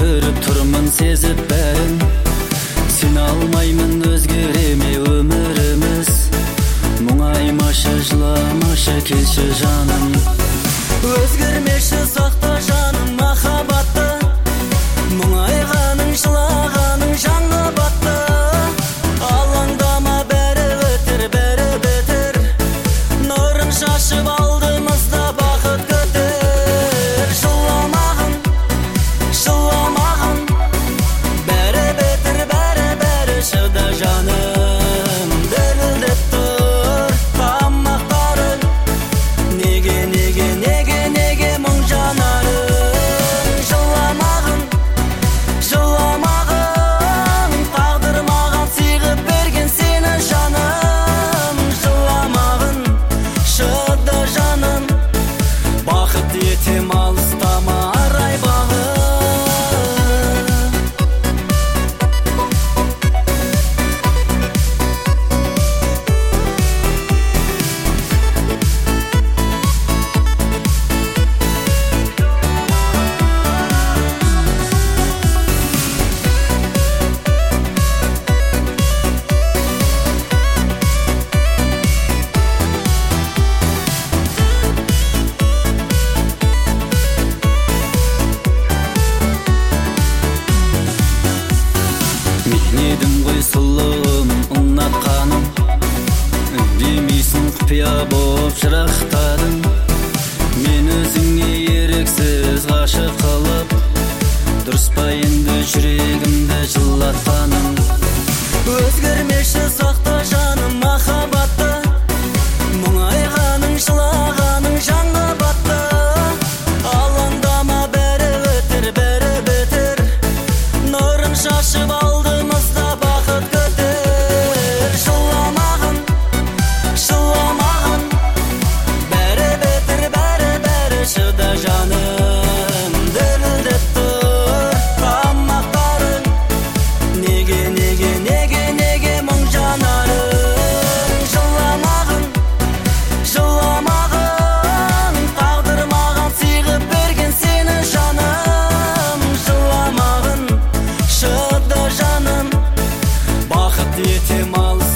көріп тұрмын сезіп бәрін, сен алмаймын өзгереме өміріміз. Мұңаймашы жыламашы келші жаным, өзгермеші сақта жаным махаббатты. Мұңайғаның жылағаның жаңа батты, алаңдама бәрі өтер бәрі бітер, нұрын шашып алдымызда бақыт күтер. Жыламағын жыламағын, бәрі бітер бәрі шыда жаным, дірілдеп тұр тамақтарың, неге мұң жанарың. Жыламағын жыламағын, тағдыр маған сыйғып берген сені жаным. Жыламағын шыда жаным, бақыт етем алыстама арай бағым. Мен едім ғой сұлуым ұнатқаным, үндемейсің құпия боп жырақтадың. Мен өзіңе еріксіз ғашық қылып, дұрыс па енді жүрегімді жылатқаным. Өзгермеші сақта жаным махаббатты, мұңайғаның жылағаның жаңа батты, алаңдама бәрі өтер бәрі бітер, нұрын шашып алдымызда бақыт күтер. Жыламағын жыламағын, бәрі бітер бәрі шыда жаным, дірілдеп тұр тамақтарың, неге мұң жанарың. Жыламағын жыламағын, тағдыр маған сыйғып берген сені жаным. Жыламағын шыда жаным, бақыт етем алыстама